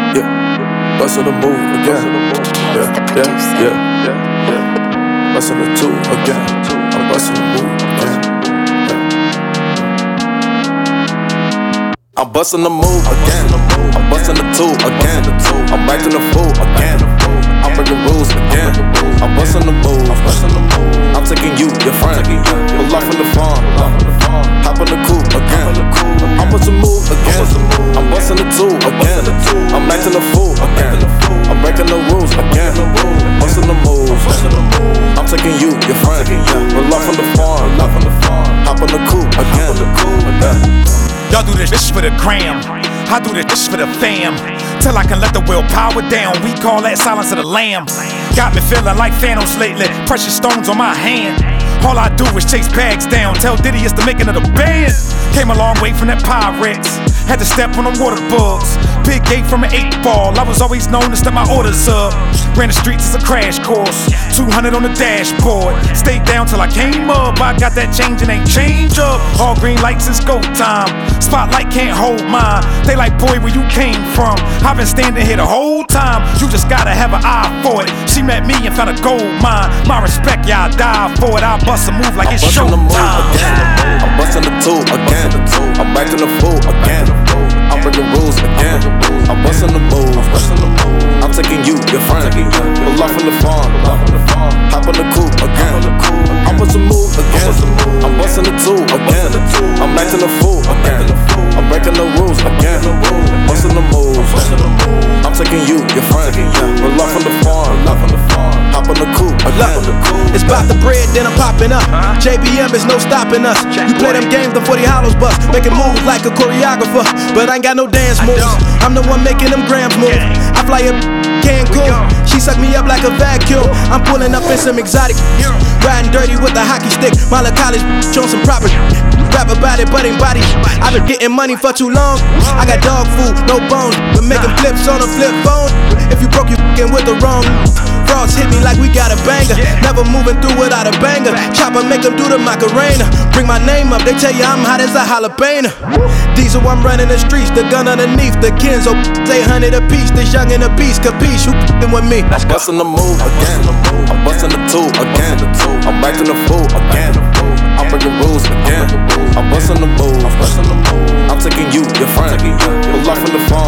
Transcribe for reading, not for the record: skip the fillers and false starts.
Yeah, bustin' the move again. Yeah. Bustin' the two again. I'm bustin' the move again. I'm bustin' the move again. I'm bustin' the two again. I'm acting the fool again. I'm breaking rules again. I'm bustin' the move. I'm taking you, your friend. Pull off in the farm. Hop on the coupe again. I'm bustin' move again. I'm bustin' the two again. I'm acting the fool again. I'm breaking the rules again. Bustin' the move. I'm taking you, your friend. Pull off in the farm. Hop on the coupe again. Y'all do this for the gram, I do this for the fam. Till I can let the willpower down, we call that silence of the lamb. Got me feeling like Thanos lately, precious stones on my hand. All I do is chase bags down, tell Diddy it's the making of the band. Came a long way from that Pyrex, had to step on them water bugs. Big gate from an 8-ball, I was always known to step my orders up. Ran the streets as a crash course, 200 on the dashboard. Stayed down till I came up, I got that change and ain't change up. All green lights, it's go time, spotlight can't hold mine. They like, boy, where you came from? I've been standing here the whole time, you just gotta have an eye for it. She met me and found a gold mine, my respect, yeah, I die for it. I bust a move like it's showtime. I'm bustin' the two again. I'm acting the fool again. I'm breaking rules again. I'm bustin' the move. I'm taking you, your friend. Pull off in the farm. Hop on the coupe again. I'm bustin' move again. I'm bustin' the two again. I'm acting the fool again. I'm breaking the rules again. Bustin' the move. I'm taking you, your friend. Pull off in the farm. Hop on the coupe again. It's about the bread, then I'm popping up. JBM is no stopping us. You play them games, the 40 hollows bust. Making moves like a choreographer, but I ain't got no dance moves. I'm the one making them grams move. I fly up Cancun, she suck me up like a vacuum. I'm pulling up in some exotic, riding dirty with a hockey stick. Mile college on some proper. Rap about it, but ain't body. I've been getting money for too long. I got dog food, no bones, but making flips on a flip phone. If you broke, you f***ing with the wrong. Frauds hit me like we got a banger. Never moving through without a banger. Chopper make them do the Macarena. Bring my name up, they tell you I'm hot as a jalapeno. Diesel, I'm running the streets, the gun underneath. The Kenzo, 800 a piece. This young and a beast, capiche, who f***ing with me? I'm bustin' the move again. I'm bustin' the two again. I'm acting the fool again. I'm breaking rules again. I'm bustin' the move. I'm taking you, your friend. Pull off in the farm.